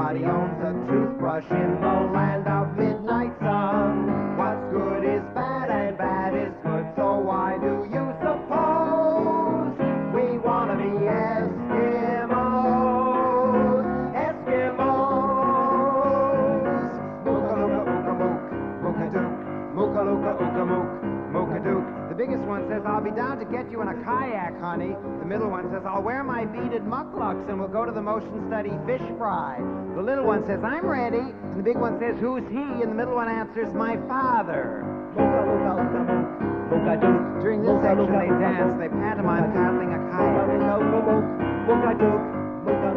Nobody owns a toothbrush in the land of midnight sun. What's good is bad and bad is good, so why do you suppose we want to be Eskimos? Eskimos! Mooka-looka, ooka-mook, mooka-dook, mooka-looka, ooka-mook, mooka-dook. The biggest one says, I'll be down to get you in a kayak, honey. The middle one says, I'll wear my beaded mucklucks and we'll go to the motion study fish fry. The little one says, I'm ready. And the big one says, who's he? And the middle one answers, my father. During this section, they dance, they pantomime paddling a kayak.